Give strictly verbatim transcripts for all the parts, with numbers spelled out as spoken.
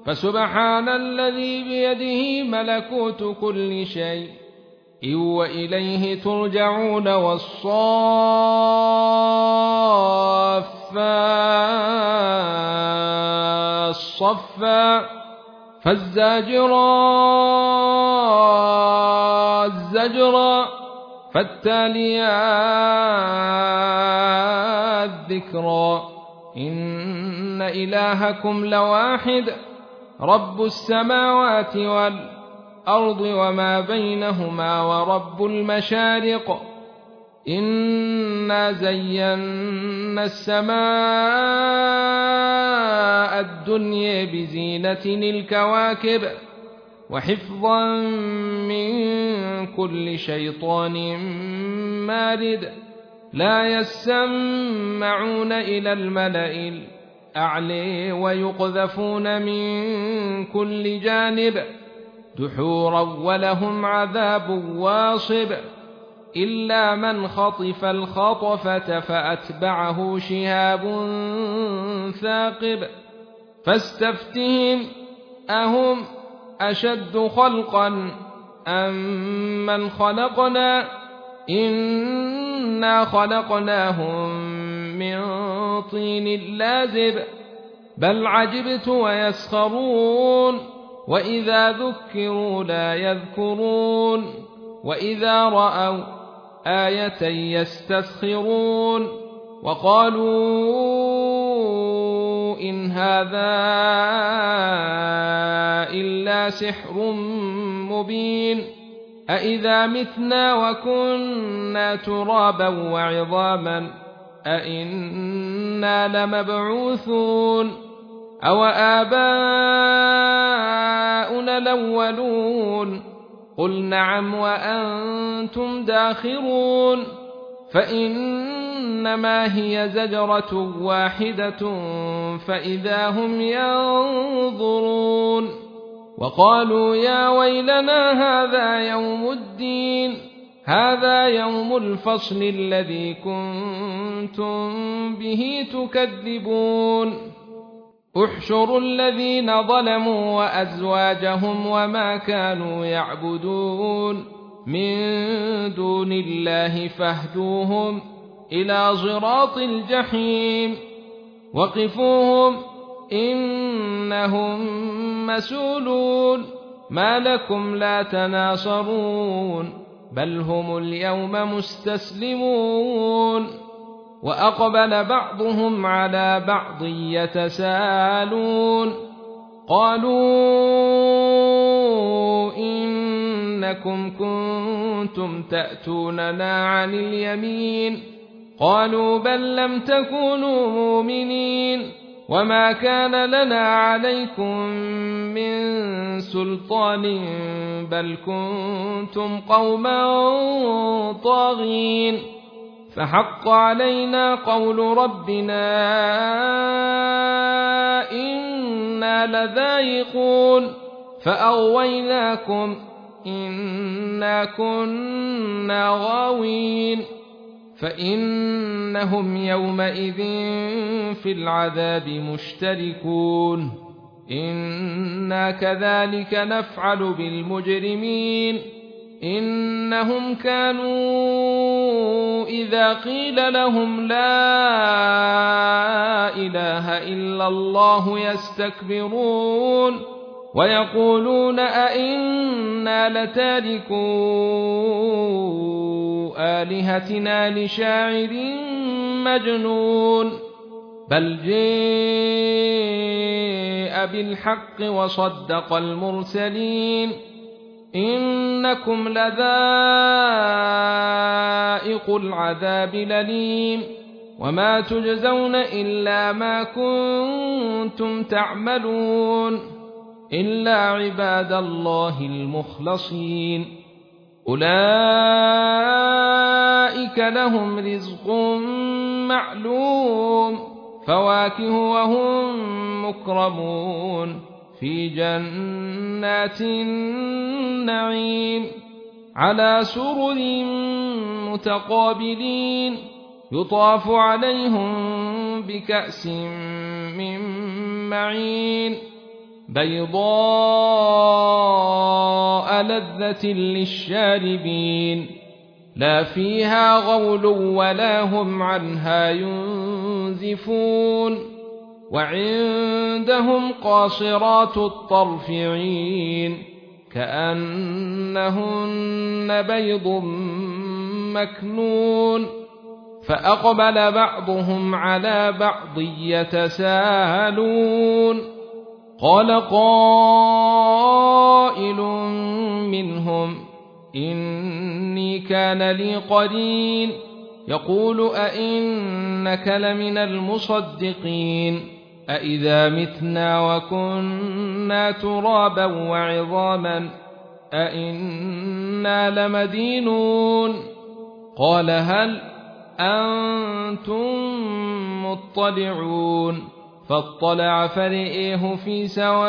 فسبحان الذي بيده ملكوت كل شيء وإليه ترجعون. والصافات صفا فالزاجرات زجرا فالتاليات ذكرا. إن إلهكم لواحد رب السماوات والأرض وما بينهما ورب المشارق. إنا زينا السماء الدنيا بزينة الكواكب وحفظا من كل شيطان مارد. لا يسمعون إلى الملأ الأعلى ويقذفون من كل جانب دحورا ولهم عذاب واصب. إلا من خطف الخطفة فأتبعه شهاب ثاقب. فاستفتهم أهم أشد خلقا أم من خلقنا إنا خلقناهم من طين لازب. بل عجبت ويسخرون وإذا ذكروا لا يذكرون وإذا رأوا آية يستسخرون وقالوا إن هذا إلا سحر مبين. أإذا متنا وكنا ترابا وعظاما أإنا لمبعوثون أو آباؤنا الأولون قل نعم وأنتم داخرون. فإنما هي زجرة واحدة فإذا هم ينظرون. وقالوا يا ويلنا هذا يوم الدين هذا يوم الفصل الذي كنتم به تكذبون. احشروا الذين ظلموا وأزواجهم وما كانوا يعبدون من دون الله فاهدوهم إلى صراط الجحيم. وقفوهم إنهم مسؤولون. ما لكم لا تناصرون بل هم اليوم مستسلمون. وأقبل بعضهم على بعض يتساءلون قالوا إنكم كنتم تأتوننا عن اليمين قالوا بل لم تكونوا مؤمنين وما كان لنا عليكم من سلطان بل كنتم قوما طاغين. فحق علينا قول ربنا إنا لذائقون فأغويناكم إنا كنا غاوين. فإنهم يومئذ في العذاب مشتركون. إنا كذلك نفعل بالمجرمين إنهم كانوا إذا قيل لهم لا إله إلا الله يستكبرون ويقولون أئنا لتاركو آلهتنا لشاعر مجنون. بل جاء بالحق وصدق المرسلين إنكم لذائق العذاب الأليم وما تجزون إلا ما كنتم تعملون إلا عباد الله المخلصين. أولئك لهم رزق معلوم فواكه وهم مكرمون في جنات النعيم على سرر متقابلين يطاف عليهم بكأس من معين بيضاء لذة للشاربين لا فيها غول ولا هم عنها ينزفون وعندهم قاصرات الطرف عين كأنهن بيض مكنون فأقبل بعضهم على بعض يتساءلون قال قائل منهم إني كان لي قرين يقول أئنك لمن المصدقين أئذا متنا وكنا ترابا وعظاما أئنا لمدينون قال هل أنتم مطلعون فاطلع فرئيه في سواء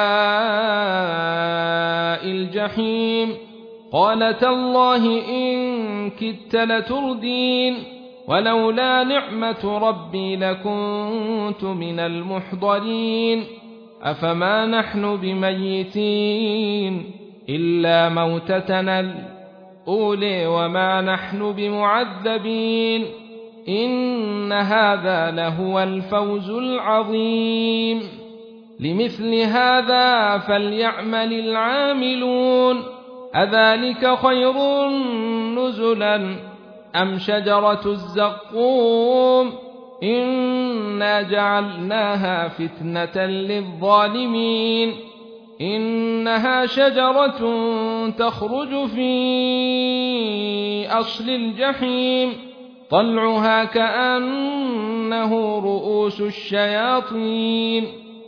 الجحيم قال تالله إن كدت لتردين ولولا نعمة ربي لكنت من المحضرين أفما نحن بميتين إلا موتتنا الأولى وما نحن بمعذبين إن هذا لهو الفوز العظيم لمثل هذا فليعمل العاملون أذلك خير نزلا أم شجرة الزقوم إنا جعلناها فتنة للظالمين إنها شجرة تخرج في أصل الجحيم طلعها كأنه رؤوس الشياطين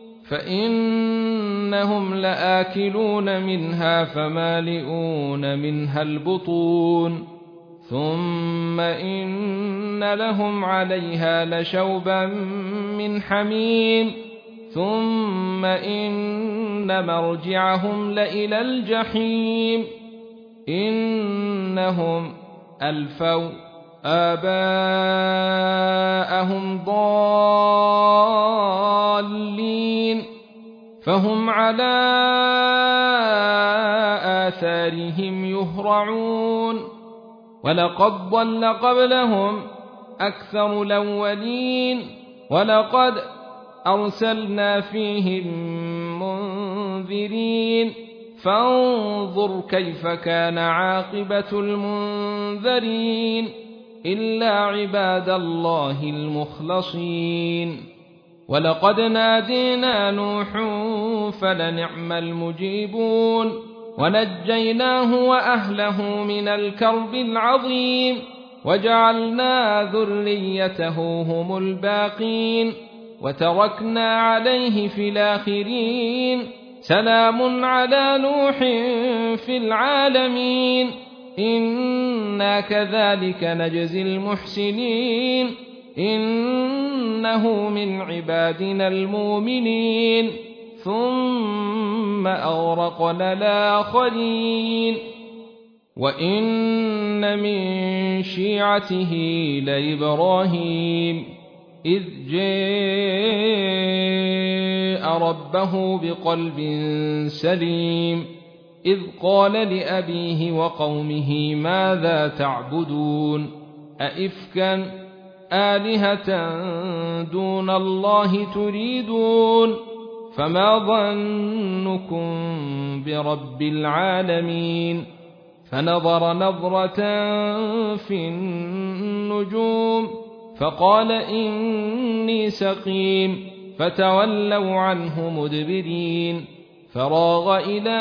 فإنهم لآكلون منها فمالئون منها البطون ثم إن لهم عليها لشوبا من حميم ثم إن مرجعهم لإلى الجحيم إنهم ألفوا آباءهم ضالين فهم على آثارهم يهرعون ولقد ضل قبلهم أكثر الأولين ولقد أرسلنا فيهم منذرين فانظر كيف كان عاقبة المنذرين إلا عباد الله المخلصين ولقد نادينا نوح فلنعم المجيبون ونجيناه وأهله من الكرب العظيم وجعلنا ذريته هم الباقين وتركنا عليه في الآخرين سلام على نوح في العالمين إنا كذلك نجزي المحسنين إنه من عبادنا المؤمنين ثم أغرقنا الآخرين وإن من شيعته لإبراهيم إذ جاء ربه بقلب سليم إذ قال لأبيه وقومه ماذا تعبدون أئفكا آلهة دون الله تريدون فما ظنكم برب العالمين فنظر نظرة في النجوم فقال إني سقيم فتولوا عنه مدبرين فراغ إلى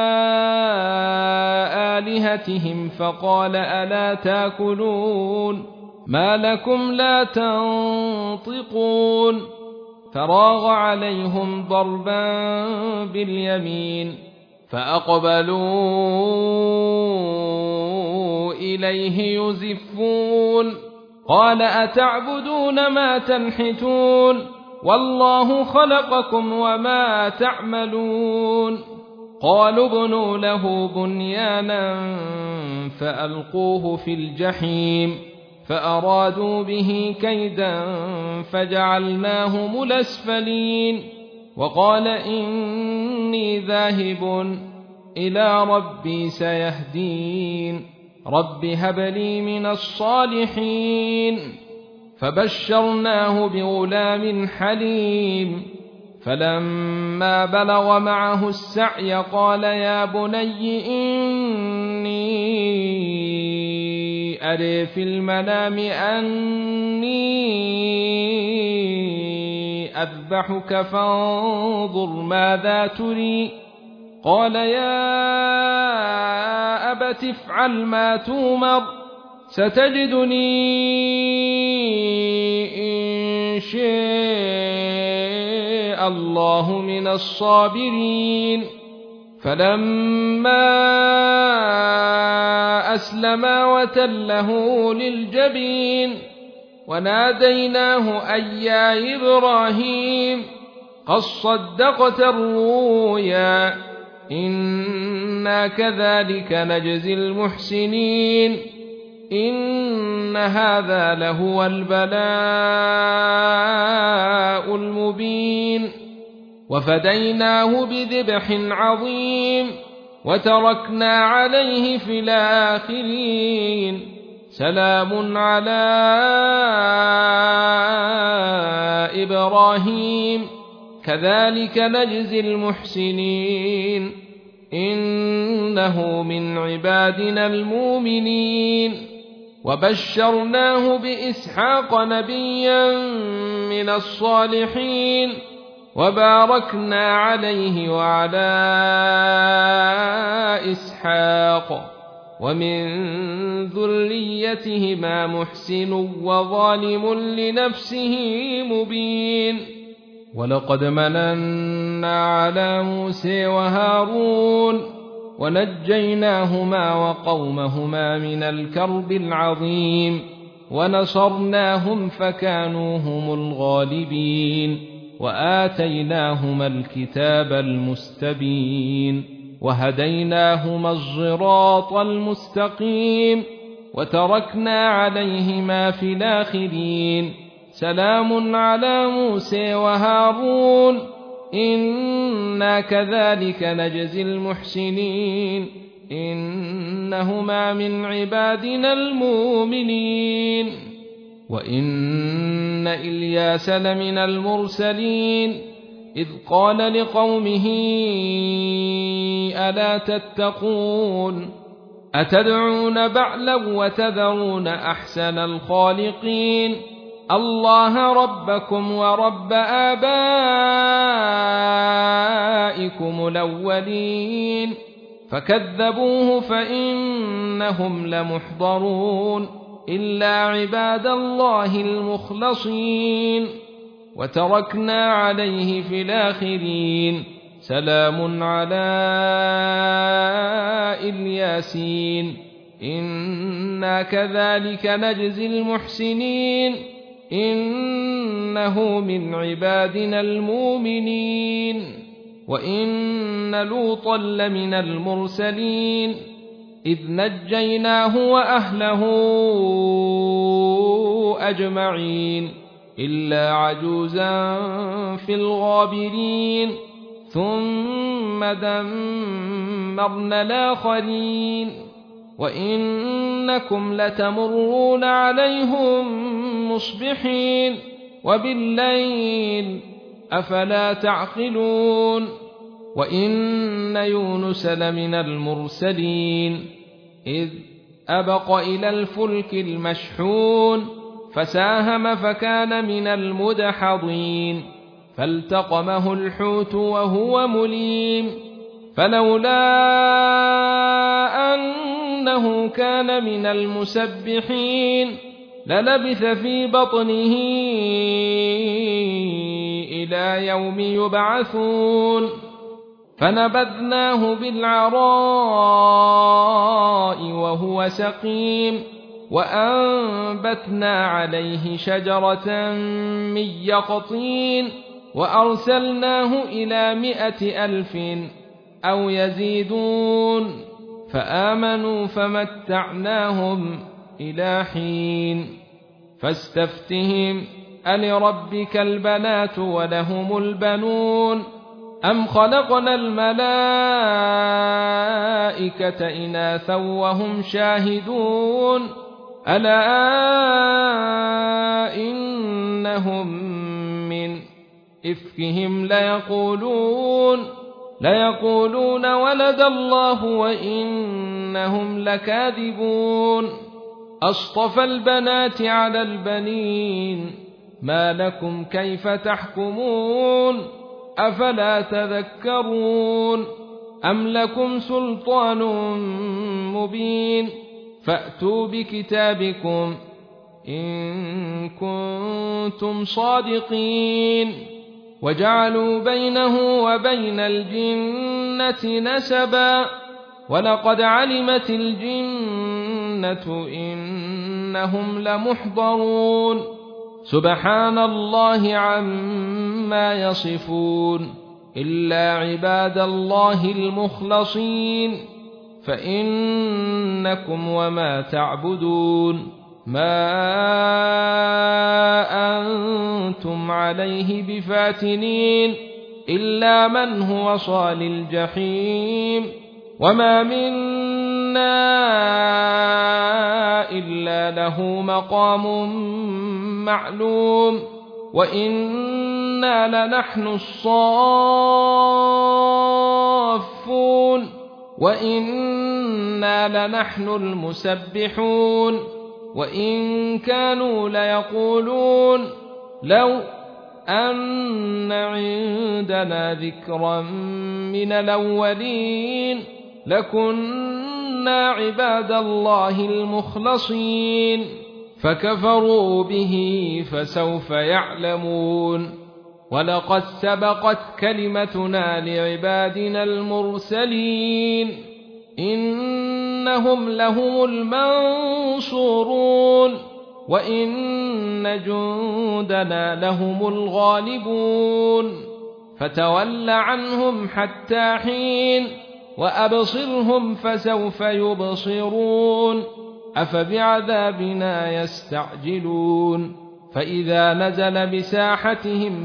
آلهتهم فقال ألا تاكلون ما لكم لا تنطقون فراغ عليهم ضربا باليمين فأقبلوا إليه يزفون قال أتعبدون ما تنحتون والله خلقكم وما تعملون قالوا ابنوا له بنيانا فألقوه في الجحيم فأرادوا به كيدا فجعلناهم الأسفلين وقال إني ذاهب إلى ربي سيهدين رب هب لي من الصالحين فبشرناه بغلام حليم فلما بلغ معه السعي قال يا بني إني أرى في المنام أني أذبحك فانظر ماذا تري قال يا أبت افعل ما تومر ستجدني إن شاء الله من الصابرين فلما أسلما وتله للجبين وناديناه أن يا إبراهيم قد صدقت الرؤيا إنا كذلك نجزي المحسنين إن هذا لهو البلاء المبين وفديناه بذبح عظيم وتركنا عليه في الآخرين سلام على إبراهيم كذلك نجزي المحسنين إنه من عبادنا المؤمنين وبشرناه بإسحاق نبيا من الصالحين وباركنا عليه وعلى إسحاق ومن ذريتهما محسن وظالم لنفسه مبين ولقد مننا على موسى وهارون ونجيناهما وقومهما من الكرب العظيم ونصرناهم فكانوا هم الغالبين وآتيناهما الكتاب المستبين وهديناهما الصراط المستقيم وتركنا عليهما في الآخرين سلام على موسى وهارون إنا كذلك نجزي المحسنين إنهما من عبادنا المؤمنين وإن إلياس لمن المرسلين إذ قال لقومه ألا تتقون أتدعون بعلا وتذرون أحسن الخالقين الله ربكم ورب آبائكم الأولين فكذبوه فإنهم لمحضرون إلا عباد الله المخلصين وتركنا عليه في الآخرين سلام على الياسين إنا كذلك نجزي المحسنين إنه من عبادنا المؤمنين وإن لوطا لمن المرسلين إذ نجيناه وأهله أجمعين إلا عجوزا في الغابرين ثم دمرنا الآخرين وإنكم لتمرون عليهم مصبحين وبالليل أفلا تعقلون وإن يونس لمن المرسلين إذ أبق إلى الفلك المشحون فساهم فكان من المدحضين فالتقمه الحوت وهو مليم فلولا أنه كان من المسبحين للبث في بطنه إلى يوم يبعثون فنبذناه بالعراء وهو سقيم وأنبتنا عليه شجرة من يقطين وأرسلناه إلى مائة ألف أو يزيدون فآمنوا فمتعناهم إلى حين فاستفتهم ألربك البنات ولهم البنون أم خلقنا الملائكة إناثا وهم شاهدون ألا إنهم من إفكهم ليقولون ليقولون ولد الله وإنهم لكاذبون أصطفى البنات على البنين ما لكم كيف تحكمون أفلا تذكرون أم لكم سلطان مبين فأتوا بكتابكم إن كنتم صادقين وجعلوا بينه وبين الجنة نسبا ولقد علمت الجنة إنهم لمحضرون سبحان الله عما يصفون إلا عباد الله المخلصين فإنكم وما تعبدون ما أنتم عليه بفاتنين إلا من هو صال الجحيم وما منا إلا له مقام معلوم وإنا لنحن الصافون وإنا لنحن المسبحون وإن كانوا ليقولون لو أن عندنا ذكرا من الأولين لكنا عباد الله المخلصين فكفروا به فسوف يعلمون ولقد سبقت كلمتنا لعبادنا المرسلين إنهم لهم المنصورون وإن جندنا لهم الغالبون فتول عنهم حتى حين وأبصرهم فسوف يبصرون أفبعذابنا يستعجلون فإذا نزل بساحتهم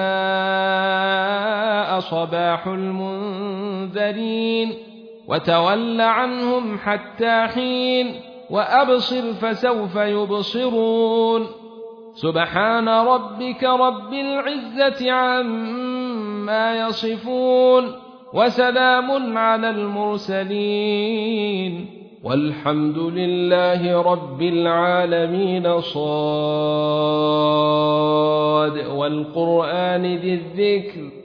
فساء صباح المنذرين وتول عنهم حتى حين وأبصر فسوف يبصرون سبحان ربك رب العزة عما يصفون وسلام على المرسلين والحمد لله رب العالمين صاد والقرآن ذي الذكر